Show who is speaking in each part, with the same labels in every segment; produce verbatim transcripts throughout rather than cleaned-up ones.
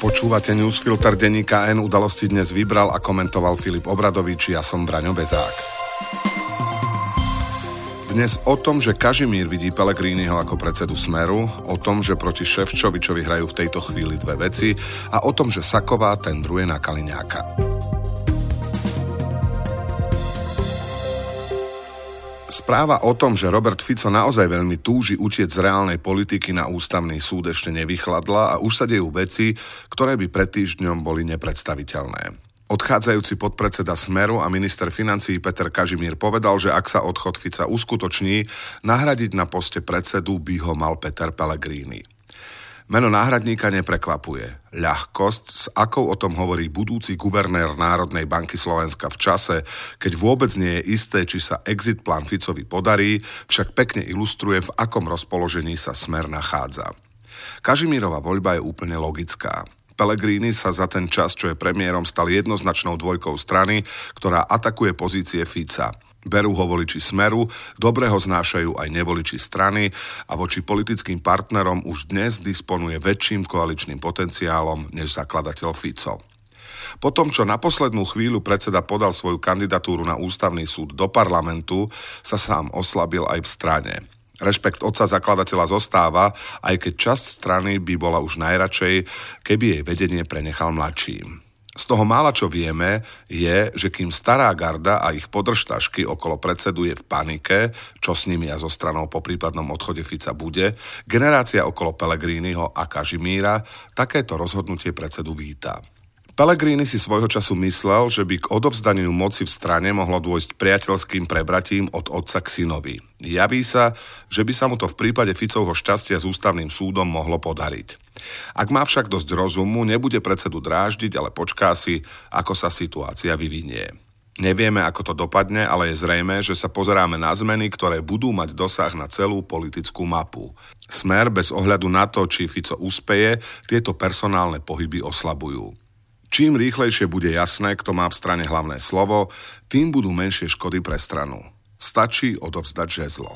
Speaker 1: Počúvate newsfilter denníka N, udalosti dnes vybral a komentoval Filip Obradovič, ja som Braňo Bezák. Dnes o tom, že Kažimír vidí Pellegriniho ako predsedu Smeru, o tom, že proti Šefčovičovi hrajú v tejto chvíli dve veci a o tom, že Saková tendruje na Kaliňáka. Správa o tom, že Robert Fico naozaj veľmi túži utiec z reálnej politiky na ústavný súd, ešte nevychladla a už sa dejú veci, ktoré by pred týždňom boli nepredstaviteľné. Odchádzajúci podpredseda Smeru a minister financií Peter Kažimír povedal, že ak sa odchod Fica uskutoční, nahradiť na poste predsedu by ho mal Peter Pellegrini. Meno náhradníka neprekvapuje. Ľahkosť, s akou o tom hovorí budúci guvernér Národnej banky Slovenska v čase, keď vôbec nie je isté, či sa exit plán Ficovi podarí, však pekne ilustruje, v akom rozpoložení sa Smer nachádza. Kažimírova voľba je úplne logická. Pellegrini sa za ten čas, čo je premiérom, stal jednoznačnou dvojkou strany, ktorá atakuje pozície Fica. Berú ho voliči Smeru, dobre ho znášajú aj nevoliči strany a voči politickým partnerom už dnes disponuje väčším koaličným potenciálom než zakladateľ Fico. Po tom, čo na poslednú chvíľu predseda podal svoju kandidatúru na ústavný súd do parlamentu, sa sám oslabil aj v strane. Rešpekt otca zakladateľa zostáva, aj keď časť strany by bola už najradšej, keby jej vedenie prenechal mladším. Z toho mála, čo vieme, je, že kým stará garda a ich podržtašky okolo predsedu je v panike, čo s nimi a zo stranou po prípadnom odchode Fica bude, generácia okolo Pellegriniho a Kažimíra takéto rozhodnutie predsedu víta. Pellegrini si svojho času myslel, že by k odovzdaniu moci v strane mohlo dôjsť priateľským prebratím od otca k synovi. Javí sa, že by sa mu to v prípade Ficovho šťastia s ústavným súdom mohlo podariť. Ak má však dosť rozumu, nebude predsedu dráždiť, ale počká si, ako sa situácia vyvinie. Nevieme, ako to dopadne, ale je zrejmé, že sa pozeráme na zmeny, ktoré budú mať dosah na celú politickú mapu. Smer, bez ohľadu na to, či Fico úspeje, tieto personálne pohyby oslabujú. Čím rýchlejšie bude jasné, kto má v strane hlavné slovo, tým budú menšie škody pre stranu. Stačí odovzdať žezlo.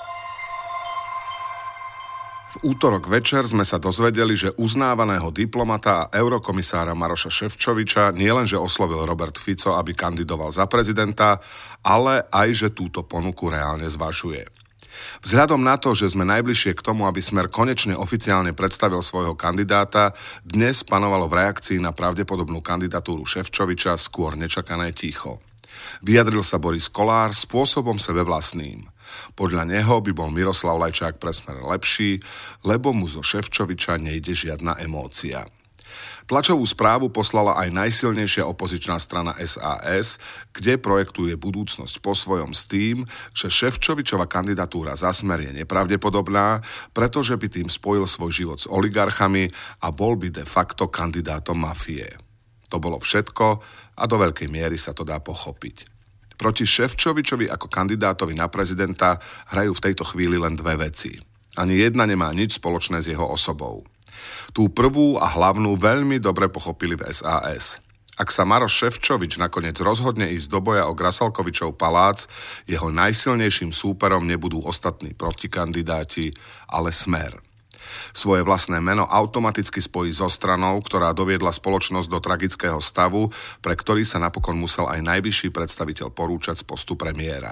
Speaker 1: V útorok večer sme sa dozvedeli, že uznávaného diplomata a eurokomisára Maroša Šefčoviča nielenže oslovil Robert Fico, aby kandidoval za prezidenta, ale aj, že túto ponuku reálne zvažuje. Vzhľadom na to, že sme najbližšie k tomu, aby Smer konečne oficiálne predstavil svojho kandidáta, dnes panovalo v reakcii na pravdepodobnú kandidatúru Šefčoviča skôr nečakané ticho. Vyjadril sa Boris Kollár spôsobom sebevlastným. Podľa neho by bol Miroslav Lajčák pre Smer lepší, lebo mu zo Šefčoviča nejde žiadna emócia. Tlačovú správu poslala aj najsilnejšia opozičná strana es a es, kde projektuje budúcnosť po svojom s tým, že Šefčovičova kandidatúra za Smer je nepravdepodobná, pretože by tým spojil svoj život s oligarchami a bol by de facto kandidátom mafie. To bolo všetko a do veľkej miery sa to dá pochopiť. Proti Šefčovičovi ako kandidátovi na prezidenta hrajú v tejto chvíli len dve veci. Ani jedna nemá nič spoločné s jeho osobou. Tú prvú a hlavnú veľmi dobre pochopili v es a es. Ak sa Maroš Šefčovič nakoniec rozhodne ísť do boja o Grasalkovičov palác, jeho najsilnejším súperom nebudú ostatní protikandidáti, ale Smer. Svoje vlastné meno automaticky spojí so stranou, ktorá doviedla spoločnosť do tragického stavu, pre ktorý sa napokon musel aj najvyšší predstaviteľ porúčať z postu premiéra.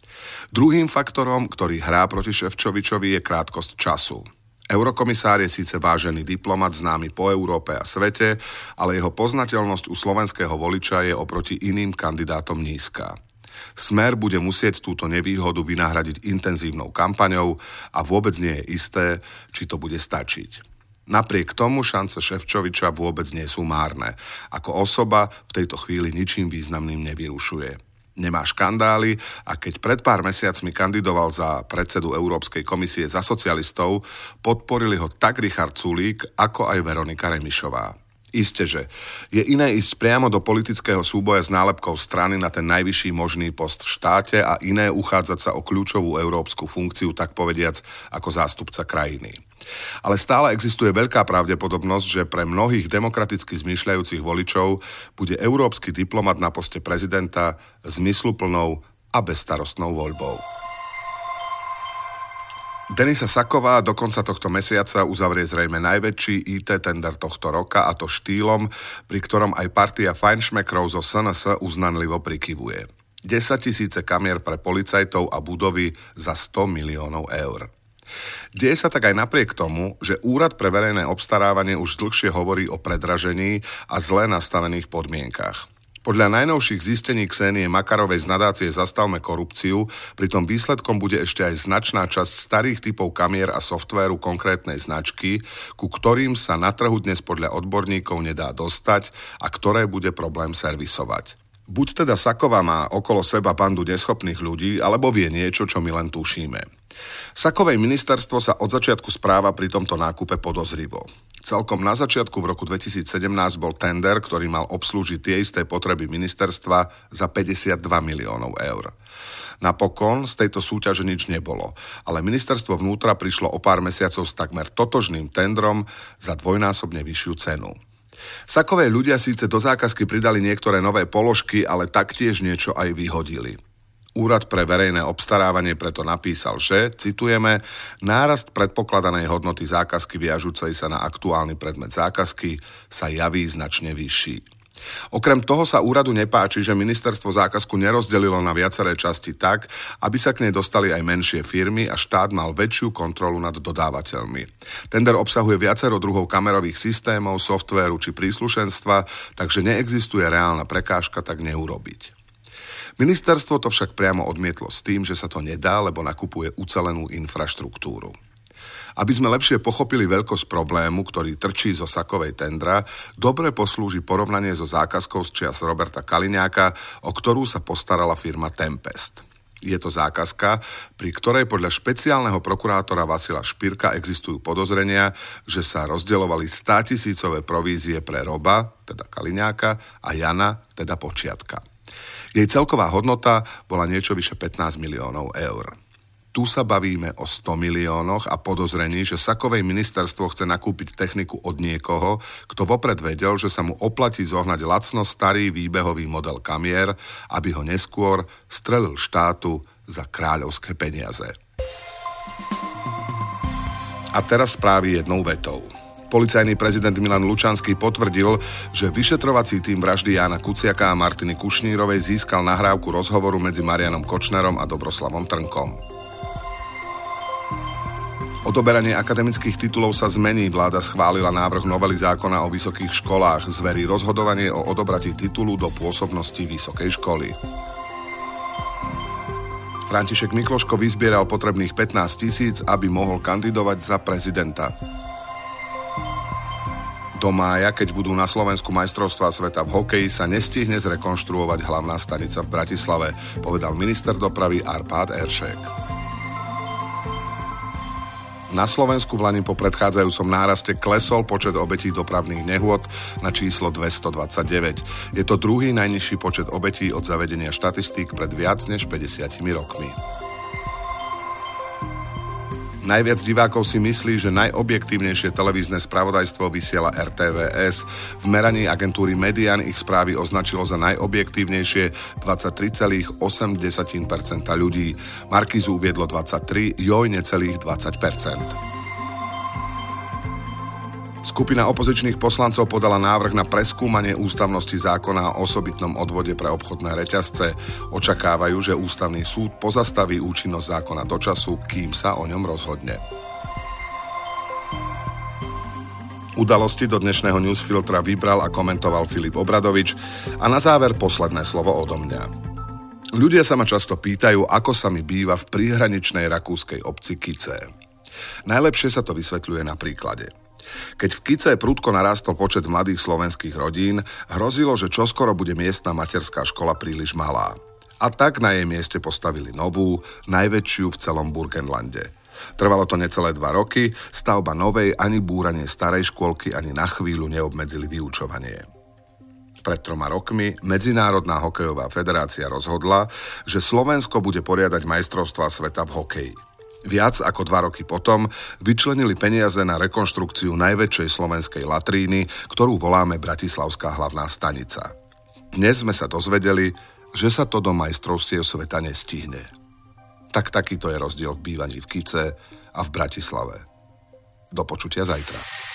Speaker 1: Druhým faktorom, ktorý hrá proti Šefčovičovi, je krátkosť času. Eurokomisár je síce vážený diplomat, známy po Európe a svete, ale jeho poznateľnosť u slovenského voliča je oproti iným kandidátom nízka. Smer bude musieť túto nevýhodu vynahradiť intenzívnou kampaňou a vôbec nie je isté, či to bude stačiť. Napriek tomu šance Šefčoviča vôbec nie sú márne. Ako osoba v tejto chvíli ničím významným nevyrušuje. Nemá škandály a keď pred pár mesiacmi kandidoval za predsedu Európskej komisie za socialistov, podporili ho tak Richard Sulík, ako aj Veronika Remišová. Isté, že je iné ísť priamo do politického súboja s nálepkou strany na ten najvyšší možný post v štáte a iné uchádzať sa o kľúčovú európsku funkciu, tak povediac, ako zástupca krajiny. Ale stále existuje veľká pravdepodobnosť, že pre mnohých demokraticky zmýšľajúcich voličov bude európsky diplomat na poste prezidenta zmysluplnou a bezstarostnou voľbou. Denisa Saková do konca tohto mesiaca uzavrie zrejme najväčší í té tender tohto roka, a to štýlom, pri ktorom aj partia fajnšmekrov zo es en es uznanlivo prikyvuje. desaťtisíce kamier pre policajtov a budovy za sto miliónov eur. Deje sa tak aj napriek tomu, že Úrad pre verejné obstarávanie už dlhšie hovorí o predražení a zle nastavených podmienkach. Podľa najnovších zistení Ksenie Makarovej z nadácie Zastavme korupciu, pritom výsledkom bude ešte aj značná časť starých typov kamier a softvéru konkrétnej značky, ku ktorým sa na trhu dnes podľa odborníkov nedá dostať a ktoré bude problém servisovať. Buď teda Saková má okolo seba bandu neschopných ľudí, alebo vie niečo, čo my len tušíme. Sakovej ministerstvo sa od začiatku správa pri tomto nákupe podozrivo. Celkom na začiatku v roku dvetisícsedemnásť bol tender, ktorý mal obslúžiť tie isté potreby ministerstva za päťdesiatdva miliónov eur. Napokon z tejto súťaže nič nebolo, ale ministerstvo vnútra prišlo o pár mesiacov s takmer totožným tendrom za dvojnásobne vyššiu cenu. Sakovej ľudia síce do zákazky pridali niektoré nové položky, ale taktiež niečo aj vyhodili. Úrad pre verejné obstarávanie preto napísal, že, citujeme, nárast predpokladanej hodnoty zákazky viažúcej sa na aktuálny predmet zákazky sa javí značne vyšší. Okrem toho sa úradu nepáči, že ministerstvo zákazku nerozdelilo na viaceré časti tak, aby sa k nej dostali aj menšie firmy a štát mal väčšiu kontrolu nad dodávateľmi. Tender obsahuje viacero druhov kamerových systémov, softvéru či príslušenstva, takže neexistuje reálna prekážka tak neurobiť. Ministerstvo to však priamo odmietlo s tým, že sa to nedá, lebo nakupuje ucelenú infraštruktúru. Aby sme lepšie pochopili veľkosť problému, ktorý trčí zo Sakovej tendra, dobre poslúži porovnanie so zákazkou z čias Roberta Kaliňáka, o ktorú sa postarala firma Tempest. Je to zákazka, pri ktorej podľa špeciálneho prokurátora Vasila Špirka existujú podozrenia, že sa rozdeľovali státisícové provízie pre Roba, teda Kaliňáka, a Jana, teda Počiatka. Jej celková hodnota bola niečo vyše pätnásť miliónov eur. Tu sa bavíme o sto miliónoch a podozrení, že Sakovej ministerstvo chce nakúpiť techniku od niekoho, kto vopred vedel, že sa mu oplatí zohnať lacno starý výbehový model kamier, aby ho neskôr strelil štátu za kráľovské peniaze. A teraz správy jednou vetou. Policajný prezident Milan Lučanský potvrdil, že vyšetrovací tím vraždy Jána Kuciaka a Martiny Kušnírovej získal nahrávku rozhovoru medzi Marianom Kočnerom a Dobroslavom Trnkom. Odoberanie akademických titulov sa zmení. Vláda schválila návrh novely zákona o vysokých školách. Zverí rozhodovanie o odobratí titulu do pôsobnosti vysokej školy. František Mikloško vyzbieral potrebných pätnásť tisíc, aby mohol kandidovať za prezidenta. Do mája, keď budú na Slovensku majstrovstvá sveta v hokeji, sa nestihne zrekonštruovať hlavná stanica v Bratislave, povedal minister dopravy Arpád Eršek. Na Slovensku v lani po predchádzajúcom náraste klesol počet obetí dopravných nehôd na číslo dvestodvadsaťdeväť. Je to druhý najnižší počet obetí od zavedenia štatistík pred viac než päťdesiatimi rokmi. Najviac divákov si myslí, že najobjektívnejšie televízne spravodajstvo vysiela er té vé es. V meraní agentúry Median ich správy označilo za najobjektívnejšie dvadsaťtri celá osem percenta ľudí. Markízu uviedlo dvadsaťtri, Joj necelých dvadsať percent. Skupina opozičných poslancov podala návrh na preskúmanie ústavnosti zákona o osobitnom odvode pre obchodné reťazce. Očakávajú, že ústavný súd pozastaví účinnosť zákona do času, kým sa o ňom rozhodne. Udalosti do dnešného newsfiltra vybral a komentoval Filip Obradovič a na záver posledné slovo odo mňa. Ľudia sa ma často pýtajú, ako sa mi býva v príhraničnej rakúskej obci Kice. Najlepšie sa to vysvetľuje na príklade. Keď v Kice prudko narástol počet mladých slovenských rodín, hrozilo, že čoskoro bude miestna materská škola príliš malá. A tak na jej mieste postavili novú, najväčšiu v celom Burgenlande. Trvalo to necelé dva roky, stavba novej ani búranie starej škôlky ani na chvíľu neobmedzili vyučovanie. Pred troma rokmi Medzinárodná hokejová federácia rozhodla, že Slovensko bude poriadať majstrovstvá sveta v hokeji. Viac ako dva roky potom vyčlenili peniaze na rekonštrukciu najväčšej slovenskej latríny, ktorú voláme Bratislavská hlavná stanica. Dnes sme sa dozvedeli, že sa to do majstrovstiev sveta nestihne. Tak takýto je rozdiel v bývaní v Kice a v Bratislave. Do počutia zajtra.